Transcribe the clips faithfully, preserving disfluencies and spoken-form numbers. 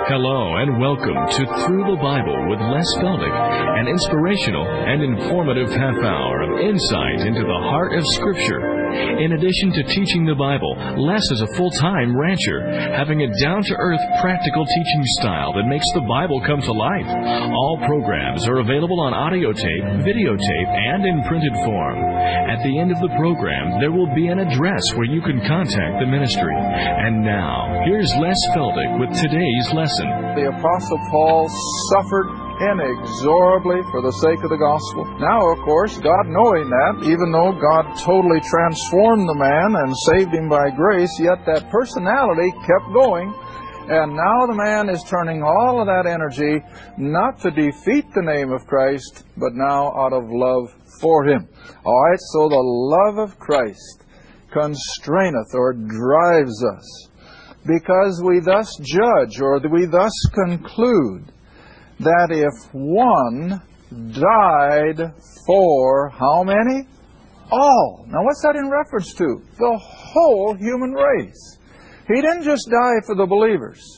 Hello and welcome to Through the Bible with Les Feldick, an inspirational and informative half hour of insight into the heart of Scripture. In addition to teaching the Bible, Les is a full-time rancher, having a down-to-earth, practical teaching style that makes the Bible come to life. All programs are available on audio tape, videotape, and in printed form. At the end of the program, there will be an address where you can contact the ministry. And now, here's Les Feldick with today's lesson. The Apostle Paul suffered inexorably for the sake of the gospel. Now, of course, God knowing that, even though God totally transformed the man and saved him by grace, yet that personality kept going. And now the man is turning all of that energy not to defeat the name of Christ, but now out of love for Him. All right, so the love of Christ constraineth or drives us, because we thus judge, or we thus conclude, that if one died for how many? All. Now what's that in reference to? The whole human race. He didn't just die for the believers.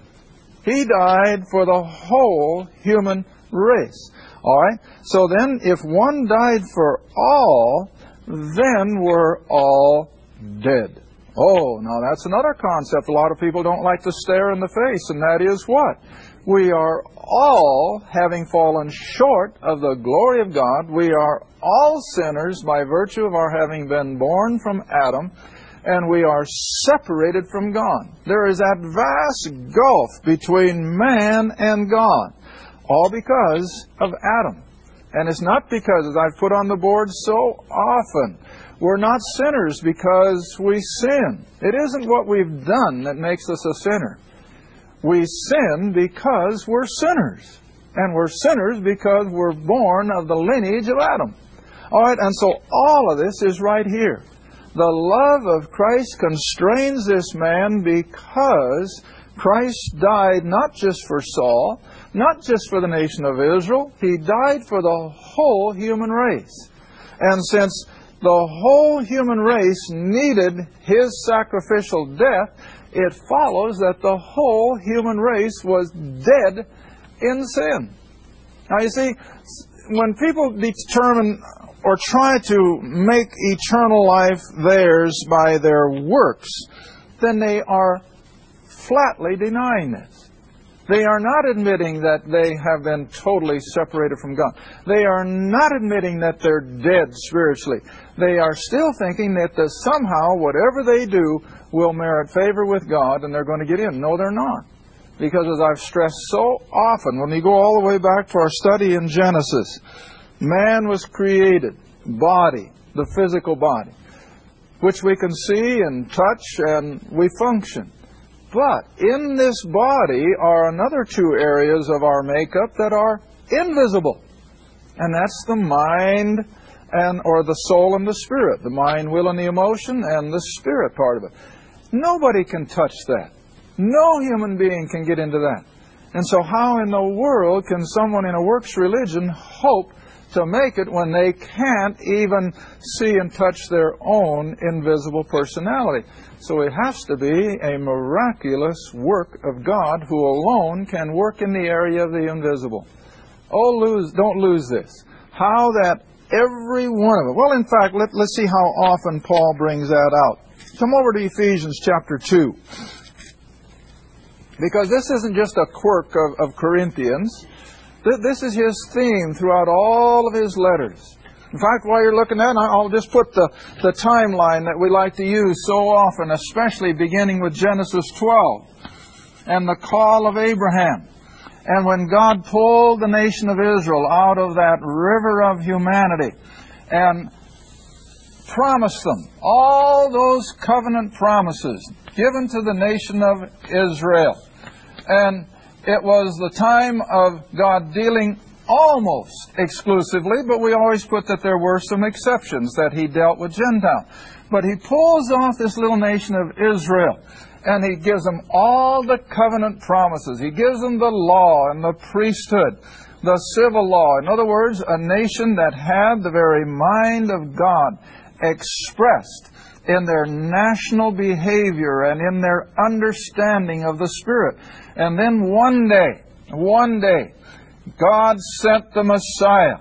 He died for the whole human race. All right? So then, if one died for all, then we're all dead. Oh, now that's another concept a lot of people don't like to stare in the face, and that is what? We are all, having fallen short of the glory of God, we are all sinners by virtue of our having been born from Adam, and we are separated from God. There is that vast gulf between man and God, all because of Adam. And it's not because, as I've put on the board so often, we're not sinners because we sin. It isn't what we've done that makes us a sinner. We sin because we're sinners. And we're sinners because we're born of the lineage of Adam. All right, and so all of this is right here. The love of Christ constrains this man because Christ died not just for Saul, not just for the nation of Israel. He died for the whole human race. And since the whole human race needed His sacrificial death, it follows that the whole human race was dead in sin. Now you see, when people determine or try to make eternal life theirs by their works, then they are flatly denying this. They are not admitting that they have been totally separated from God. They are not admitting that they're dead spiritually. They are still thinking that the, somehow, whatever they do will merit favor with God and they're going to get in. No, they're not. Because as I've stressed so often, when we go all the way back to our study in Genesis, man was created, body, the physical body, which we can see and touch and we function. But in this body are another two areas of our makeup that are invisible. And that's the mind and or the soul and the spirit. The mind, will, and the emotion, and the spirit part of it. Nobody can touch that. No human being can get into that. And so how in the world can someone in a works religion hope to make it when they can't even see and touch their own invisible personality? So it has to be a miraculous work of God who alone can work in the area of the invisible. Oh, lose, don't lose this. How that every one of it. Well, in fact, let, let's see how often Paul brings that out. Come over to Ephesians chapter two. Because this isn't just a quirk of, of Corinthians. This is his theme throughout all of his letters. In fact, while you're looking at it, I'll just put the, the timeline that we like to use so often, especially beginning with Genesis twelve and the call of Abraham. And when God pulled the nation of Israel out of that river of humanity and promised them all those covenant promises given to the nation of Israel. And it was the time of God dealing almost exclusively, but we always put that there were some exceptions, that He dealt with Gentiles. But He pulls off this little nation of Israel, and He gives them all the covenant promises. He gives them the law and the priesthood, the civil law. In other words, a nation that had the very mind of God expressed in their national behavior and in their understanding of the Spirit. And then one day, one day, God sent the Messiah.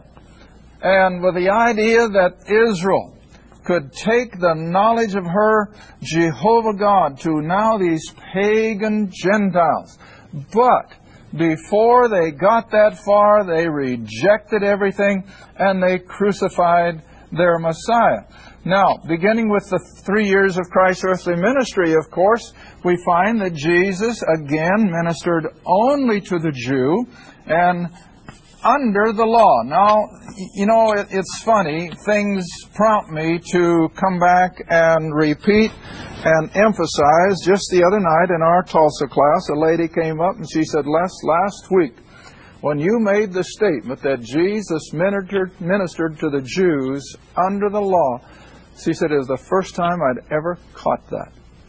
And with the idea that Israel could take the knowledge of her Jehovah God to now these pagan Gentiles. But before they got that far, they rejected everything and they crucified their Messiah. Now, beginning with the three years of Christ's earthly ministry, of course, we find that Jesus again ministered only to the Jew and under the law. Now, you know, it, it's funny. Things prompt me to come back and repeat and emphasize. Just the other night in our Tulsa class, a lady came up and she said, Les, last week, when you made the statement that Jesus ministered, ministered to the Jews under the law, she said, it was the first time I'd ever caught that.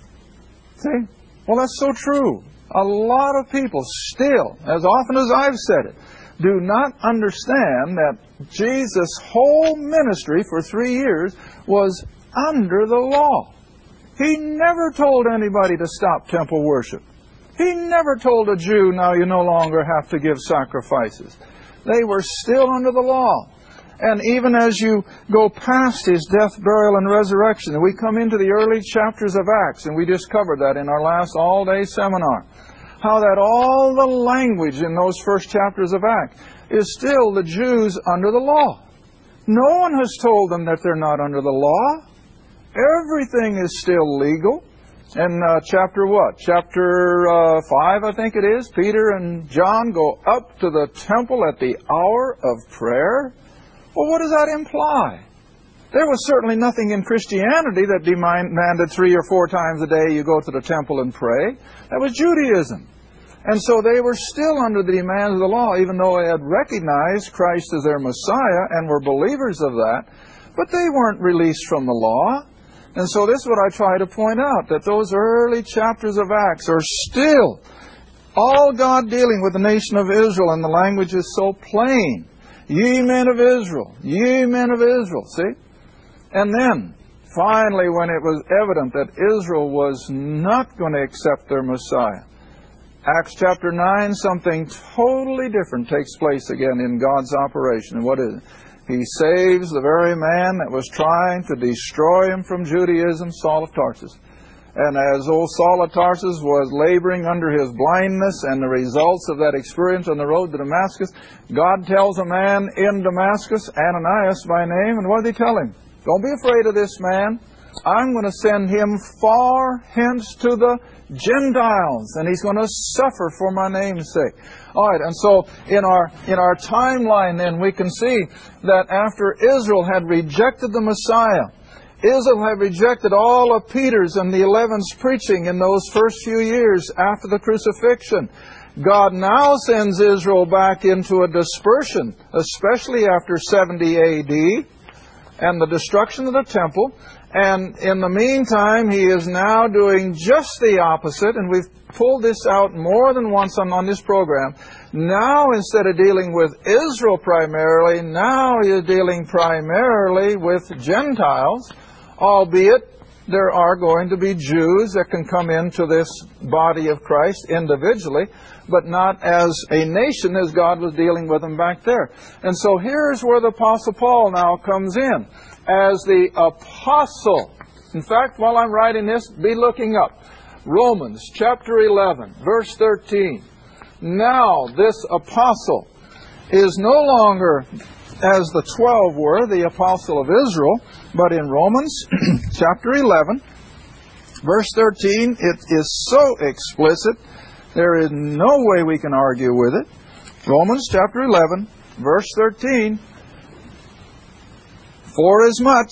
See? Well, that's so true. A lot of people still, as often as I've said it, do not understand that Jesus' whole ministry for three years was under the law. He never told anybody to stop temple worship. He never told a Jew, now you no longer have to give sacrifices. They were still under the law. And even as you go past His death, burial, and resurrection, and we come into the early chapters of Acts, and we just covered that in our last all-day seminar, how that all the language in those first chapters of Acts is still the Jews under the law. No one has told them that they're not under the law. Everything is still legal. And uh, chapter what? Chapter uh, five, I think it is. Peter and John go up to the temple at the hour of prayer. Well, what does that imply? There was certainly nothing in Christianity that demanded three or four times a day you go to the temple and pray. That was Judaism. And so they were still under the demands of the law, even though they had recognized Christ as their Messiah and were believers of that. But they weren't released from the law. And so this is what I try to point out, that those early chapters of Acts are still all God dealing with the nation of Israel, and the language is so plain. Ye men of Israel, ye men of Israel, see? And then, finally, when it was evident that Israel was not going to accept their Messiah, Acts chapter nine, something totally different takes place again in God's operation. And what is it? He saves the very man that was trying to destroy him from Judaism, Saul of Tarsus. And as old Saul of Tarsus was laboring under his blindness and the results of that experience on the road to Damascus, God tells a man in Damascus, Ananias by name, and what did He tell him? Don't be afraid of this man. I'm going to send him far hence to the Gentiles, and he's going to suffer for my name's sake. All right, and so in our in our timeline then we can see that after Israel had rejected the Messiah, Israel had rejected all of Peter's and the eleven's preaching in those first few years after the crucifixion. God now sends Israel back into a dispersion, especially after seventy A D and the destruction of the temple. And in the meantime, He is now doing just the opposite, and we've pulled this out more than once on, on this program. Now, instead of dealing with Israel primarily, now He is dealing primarily with Gentiles, albeit there are going to be Jews that can come into this body of Christ individually, but not as a nation as God was dealing with them back there. And so here's where the Apostle Paul now comes in as the apostle. In fact, while I'm writing this, be looking up. Romans chapter eleven, verse thirteen. Now this apostle is no longer, as the twelve were, the apostle of Israel, but in Romans chapter eleven, verse thirteen, it is so explicit, there is no way we can argue with it. Romans chapter eleven, verse thirteen, forasmuch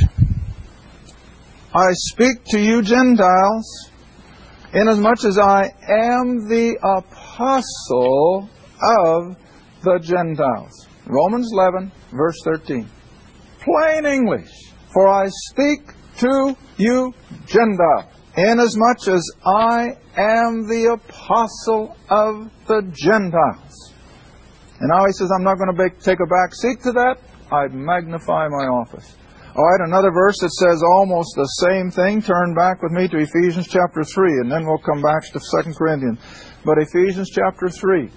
I speak to you Gentiles, inasmuch as I am the apostle of the Gentiles. Romans eleven, verse thirteen. Plain English. For I speak to you Gentiles, inasmuch as I am the apostle of the Gentiles. And now he says, I'm not going to take a back seat to that. I magnify my office. All right, another verse that says almost the same thing. Turn back with me to Ephesians chapter three, and then we'll come back to Second Corinthians. But Ephesians chapter three.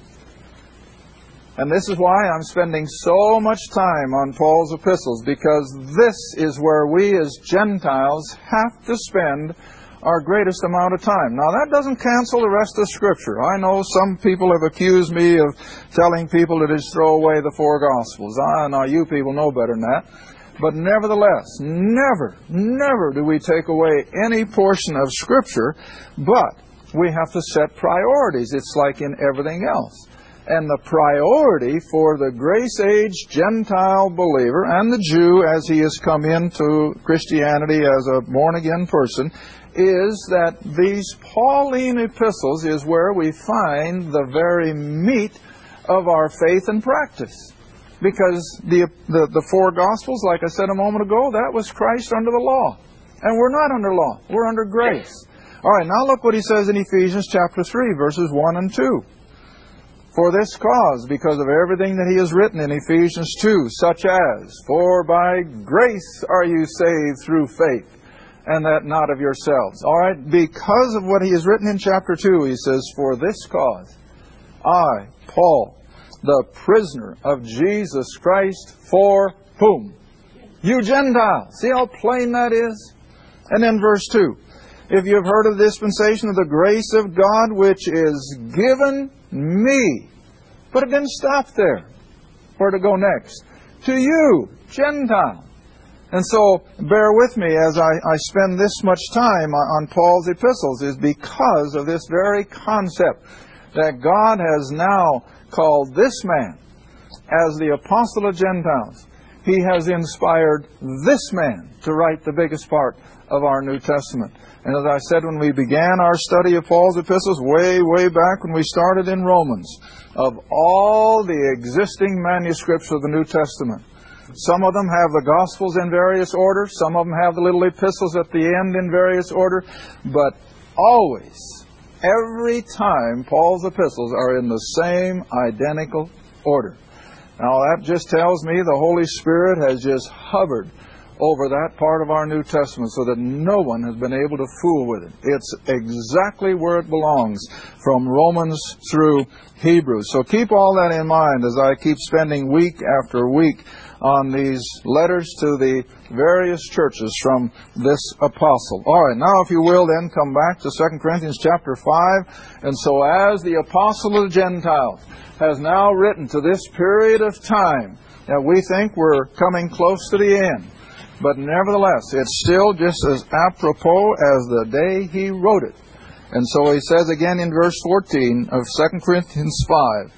And this is why I'm spending so much time on Paul's epistles, because this is where we as Gentiles have to spend our greatest amount of time. Now, that doesn't cancel the rest of Scripture. I know some people have accused me of telling people to just throw away the four Gospels. Ah, now you people know better than that. But nevertheless, never, never do we take away any portion of Scripture, but we have to set priorities. It's like in everything else. And the priority for the grace-age Gentile believer and the Jew, as he has come into Christianity as a born-again person, is that these Pauline epistles is where we find the very meat of our faith and practice. Because the, the, the four Gospels, like I said a moment ago, that was Christ under the law. And we're not under law. We're under grace. All right, now look what he says in Ephesians chapter three, verses one and two. For this cause, because of everything that he has written in Ephesians two, such as, for by grace are you saved through faith, and that not of yourselves. All right, because of what he has written in chapter two, he says, for this cause, I, Paul, the prisoner of Jesus Christ, for whom? You Gentiles. See how plain that is? And then verse two. If you have heard of the dispensation of the grace of God, which is given me. But it didn't stop there. Where to go next? To you, Gentile. And so, bear with me as I, I spend this much time on, on Paul's epistles, is because of this very concept that God has now called this man as the apostle of Gentiles. He has inspired this man to write the biggest part of our New Testament. And as I said when we began our study of Paul's epistles, way, way back when we started in Romans, of all the existing manuscripts of the New Testament, some of them have the Gospels in various order, some of them have the little epistles at the end in various order, but always, every time, Paul's epistles are in the same identical order. Now that just tells me the Holy Spirit has just hovered over that part of our New Testament so that no one has been able to fool with it. It's exactly where it belongs, from Romans through Hebrews. So keep all that in mind as I keep spending week after week on these letters to the various churches from this apostle. All right, now if you will then come back to Second Corinthians chapter five. And so as the apostle of the Gentiles has now written to this period of time that we think we're coming close to the end, but nevertheless, it's still just as apropos as the day he wrote it. And so he says again in verse fourteen of Second Corinthians five,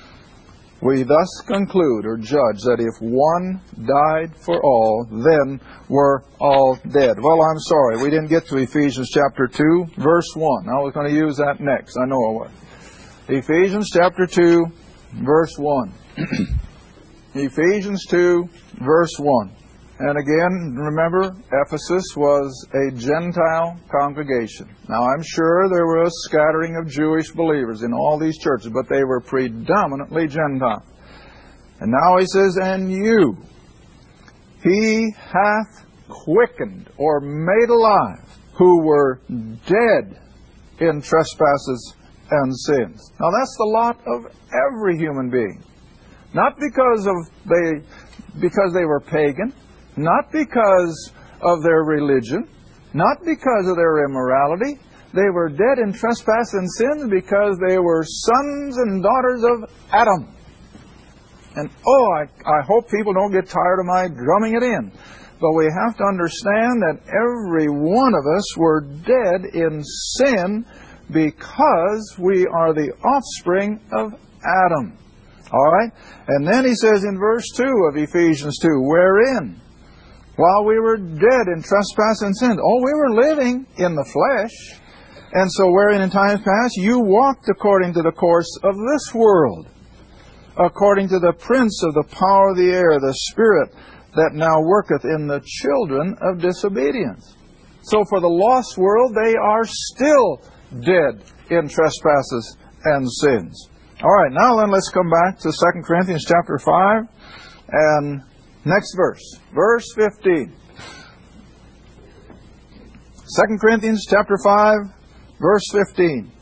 we thus conclude or judge that if one died for all, then we're all dead. Well, I'm sorry, we didn't get to Ephesians chapter two, verse one. I was going to use that next. I know I was. Ephesians chapter two, verse one. Ephesians two, verse one. And again, remember, Ephesus was a Gentile congregation. Now, I'm sure there was a scattering of Jewish believers in all these churches, but they were predominantly Gentile. And now he says, and you, he hath quickened or made alive, who were dead in trespasses and sins. Now, that's the lot of every human being. Not because of they, because they were pagan, not because of their religion, not because of their immorality. They were dead in trespass and sins because they were sons and daughters of Adam. And oh, I, I hope people don't get tired of my drumming it in. But we have to understand that every one of us were dead in sin because we are the offspring of Adam. All right? And then he says in verse two of Ephesians two, wherein, while we were dead in trespass and sin. Oh, we were living in the flesh. And so wherein in times past you walked according to the course of this world, according to the prince of the power of the air, the spirit that now worketh in the children of disobedience. So for the lost world, they are still dead in trespasses and sins. All right, now then let's come back to Second Corinthians chapter five and next verse, verse fifteen. Second Corinthians chapter five, verse fifteen.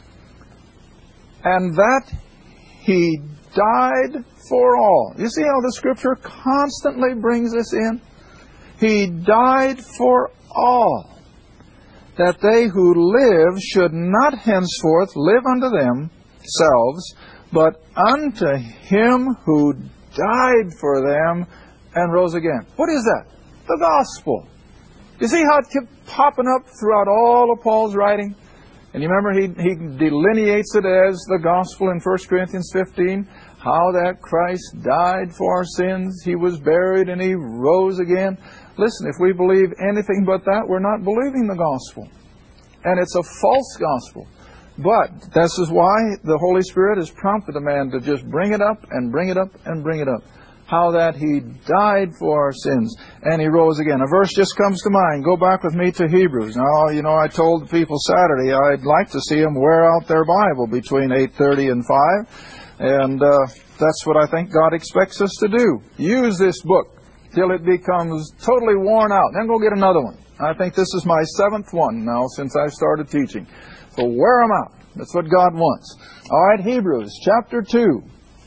And that He died for all. You see how the Scripture constantly brings this in? He died for all, that they who live should not henceforth live unto themselves, but unto Him who died for them and rose again. What is that? The gospel. You see how it kept popping up throughout all of Paul's writing? And you remember he, he delineates it as the gospel in First Corinthians fifteen, how that Christ died for our sins, He was buried, and He rose again. Listen, if we believe anything but that, we're not believing the gospel. And it's a false gospel. But this is why the Holy Spirit has prompted a man to just bring it up and bring it up and bring it up. How that He died for our sins and He rose again. A verse just comes to mind. Go back with me to Hebrews. Now, you know, I told the people Saturday I'd like to see them wear out their Bible between eight thirty and five. And uh, that's what I think God expects us to do. Use this book till it becomes totally worn out. Then go get another one. I think this is my seventh one now since I started teaching. So wear them out. That's what God wants. All right, Hebrews chapter two.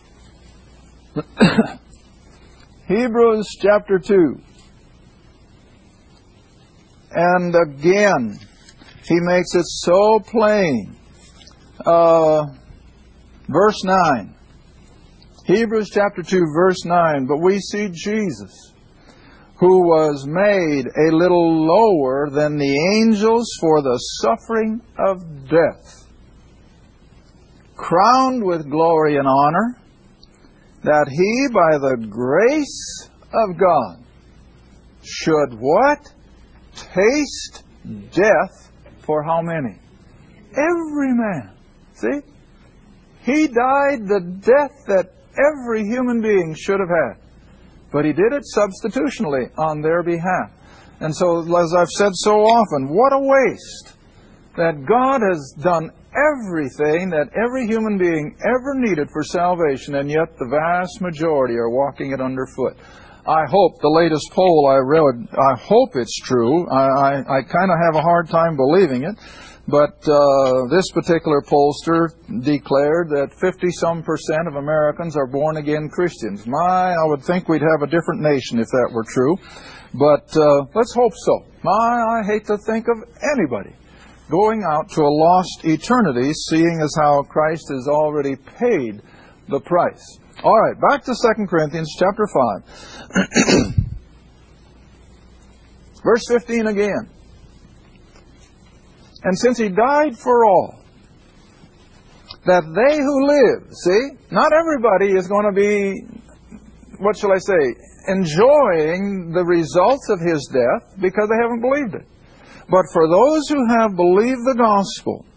Hebrews chapter two. And again, he makes it so plain. Uh, verse nine. Hebrews chapter two, verse nine. But we see Jesus, who was made a little lower than the angels for the suffering of death, crowned with glory and honor, that He, by the grace of God, should what? Taste death for how many? Every man. See? He died the death that every human being should have had. But He did it substitutionally on their behalf. And so, as I've said so often, what a waste that God has done everything that every human being ever needed for salvation, and yet the vast majority are walking it underfoot. I hope the latest poll I read, I hope it's true. I, I, I kind of have a hard time believing it. But uh, this particular pollster declared that fifty-some percent of Americans are born-again Christians. My, I would think we'd have a different nation if that were true. But uh, let's hope so. My, I hate to think of anybody going out to a lost eternity, seeing as how Christ has already paid the price. All right, back to Second Corinthians chapter five. Verse fifteen again. And since He died for all, that they who live, see, not everybody is going to be, what shall I say, enjoying the results of His death because they haven't believed it. But for those who have believed the gospel,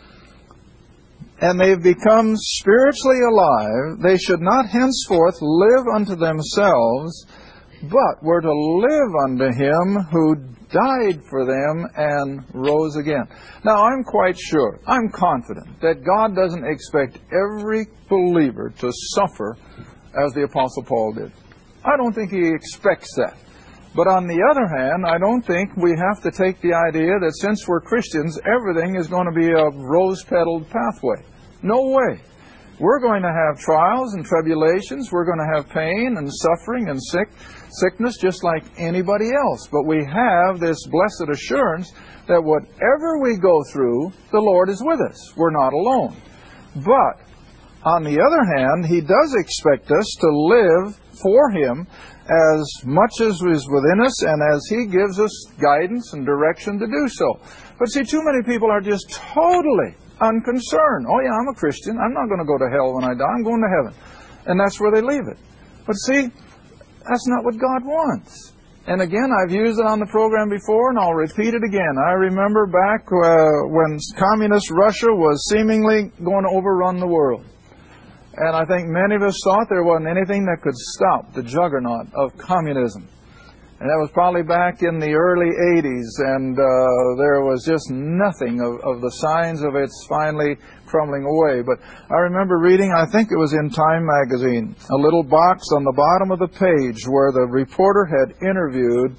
and they've become spiritually alive, they should not henceforth live unto themselves, but were to live unto Him who died for them and rose again. Now, I'm quite sure, I'm confident, that God doesn't expect every believer to suffer as the Apostle Paul did. I don't think He expects that. But on the other hand, I don't think we have to take the idea that since we're Christians, everything is going to be a rose-petaled pathway. No way. We're going to have trials and tribulations. We're going to have pain and suffering and sick, sickness just like anybody else. But we have this blessed assurance that whatever we go through, the Lord is with us. We're not alone. But on the other hand, He does expect us to live for Him as much as is within us and as He gives us guidance and direction to do so. But see, too many people are just totally unconcerned. Oh yeah, I'm a Christian. I'm not going to go to hell when I die. I'm going to heaven. And that's where they leave it. But see, that's not what God wants. And again, I've used it on the program before, and I'll repeat it again. I remember back uh, when communist Russia was seemingly going to overrun the world. And I think many of us thought there wasn't anything that could stop the juggernaut of communism. And that was probably back in the early eighties, and uh, there was just nothing of, of the signs of its finally crumbling away. But I remember reading, I think it was in Time magazine, a little box on the bottom of the page where the reporter had interviewed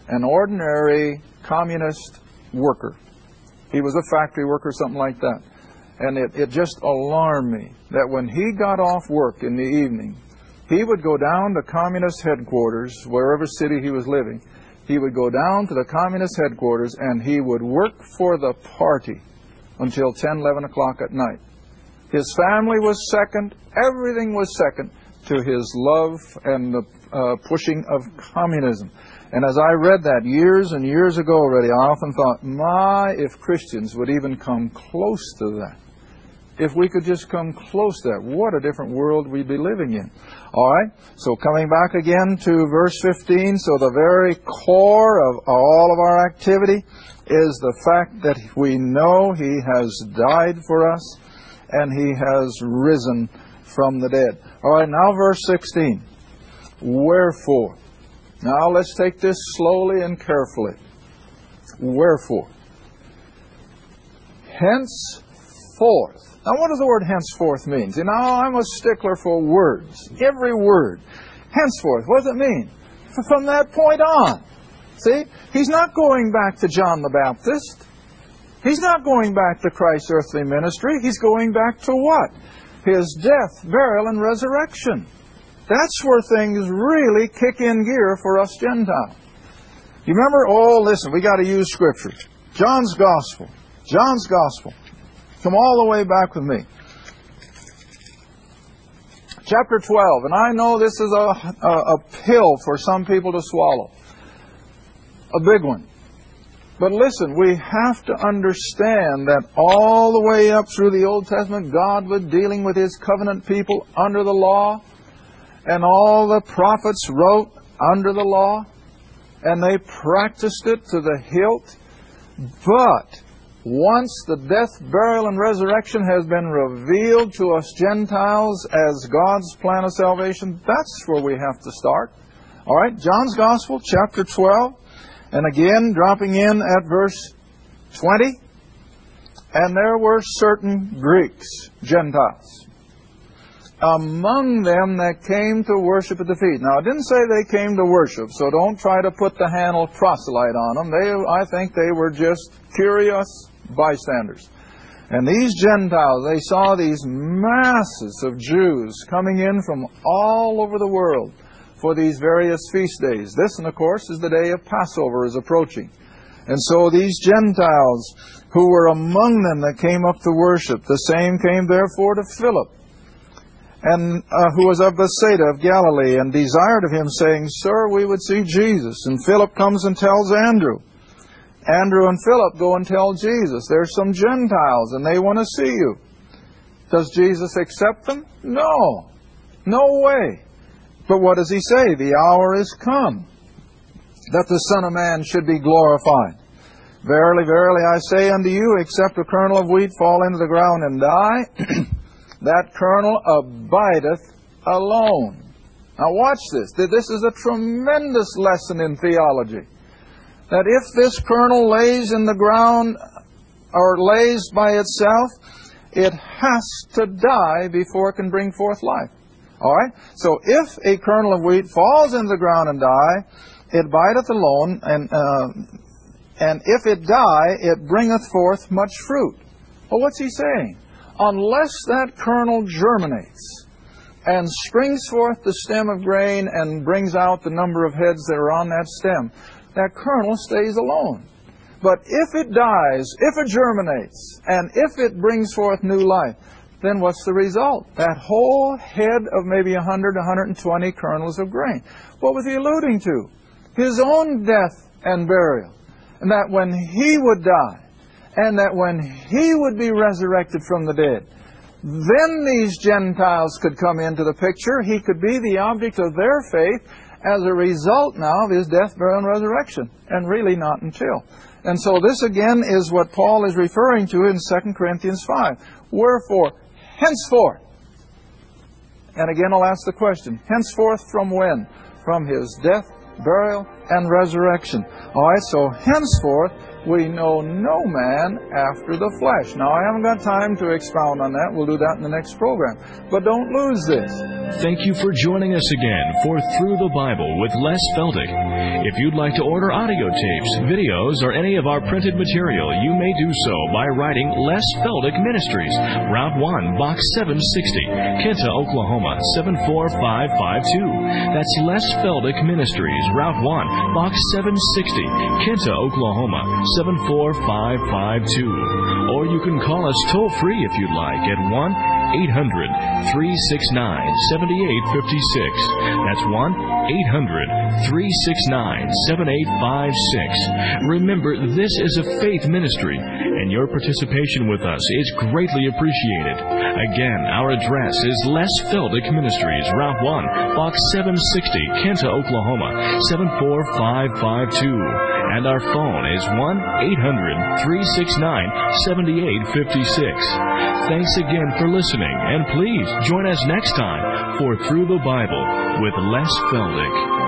an ordinary communist worker. He was a factory worker, something like that. And it, it just alarmed me that when he got off work in the evening, he would go down to communist headquarters, wherever city he was living. He would go down to the communist headquarters and he would work for the party until ten, eleven o'clock at night. His family was second. Everything was second to his love and the uh, pushing of communism. And as I read that years and years ago already, I often thought, my, if Christians would even come close to that. If we could just come close to that, what a different world we'd be living in. All right, so coming back again to verse fifteen, so the very core of all of our activity is the fact that we know He has died for us and He has risen from the dead. All right, now verse sixteen. Wherefore. Now let's take this slowly and carefully. Wherefore. Henceforth. Now what does the word henceforth mean? You know, I'm a stickler for words. Every word. Henceforth, what does it mean? From that point on. See? He's not going back to John the Baptist. He's not going back to Christ's earthly ministry. He's going back to what? His death, burial, and resurrection. That's where things really kick in gear for us Gentiles. You remember? Oh, listen, we got to use Scripture. John's Gospel. John's Gospel. Come all the way back with me. Chapter twelve. And I know this is a, a, a pill for some people to swallow. A big one. But listen, we have to understand that all the way up through the Old Testament, God was dealing with His covenant people under the law. And all the prophets wrote under the law. And they practiced it to the hilt. But once the death, burial, and resurrection has been revealed to us Gentiles as God's plan of salvation, that's where we have to start. All right, John's Gospel, chapter twelve. And again, dropping in at verse twenty. And there were certain Greeks, Gentiles, among them that came to worship at the feet. Now, I didn't say they came to worship, so don't try to put the handle proselyte on them. They, I think they were just curious bystanders. And these Gentiles, they saw these masses of Jews coming in from all over the world for these various feast days. This, and of course, is the day of Passover is approaching. And so these Gentiles who were among them that came up to worship, the same came therefore to Philip, and uh, who was of Bethsaida of Galilee, and desired of him, saying, Sir, we would see Jesus. And Philip comes and tells Andrew. Andrew and Philip go and tell Jesus, there's some Gentiles and they want to see you. Does Jesus accept them? No. No way. But what does He say? The hour is come that the Son of Man should be glorified. Verily, verily, I say unto you, except a kernel of wheat fall into the ground and die, that kernel abideth alone. Now watch this. This is a tremendous lesson in theology. That if this kernel lays in the ground or lays by itself, it has to die before it can bring forth life. All right? So if a kernel of wheat falls into the ground and die, it abideth alone, and uh, and if it die, it bringeth forth much fruit. Well, what's he saying? Unless that kernel germinates and springs forth the stem of grain and brings out the number of heads that are on that stem, that kernel stays alone. But if it dies, if it germinates, and if it brings forth new life, then what's the result? That whole head of maybe one hundred, one hundred twenty kernels of grain. What was he alluding to? His own death and burial. And that when He would die, and that when He would be resurrected from the dead, then these Gentiles could come into the picture. He could be the object of their faith as a result now of His death, burial, and resurrection. And really not until. And so this again is what Paul is referring to in Second Corinthians five. Wherefore, henceforth. And again I'll ask the question, henceforth from when? From His death, burial, and resurrection. All right, so henceforth we know no man after the flesh. Now I haven't got time to expound on that. We'll do that in the next program. But don't lose this. Thank you for joining us again for Through the Bible with Les Feldick. If you'd like to order audio tapes, videos, or any of our printed material, you may do so by writing Les Feldick Ministries, Route one, Box seven sixty, Kinta, Oklahoma, seven four five five two. That's Les Feldick Ministries, Route one, Box seven sixty, Kinta, Oklahoma, seven four five five two. Or you can call us toll-free if you'd like at one eight hundred, three six nine, seven eight five six. That's one eight hundred, three six nine, seven eight five six. Remember, this is a faith ministry, and your participation with us is greatly appreciated. Again, our address is Les Feldick Ministries, Route one, Box seven sixty, Kinta, Oklahoma, seven four five five two. And our phone is one eight hundred, three six nine, seven eight five six. Thanks again for listening, and please join us next time for Through the Bible with Les Feldick.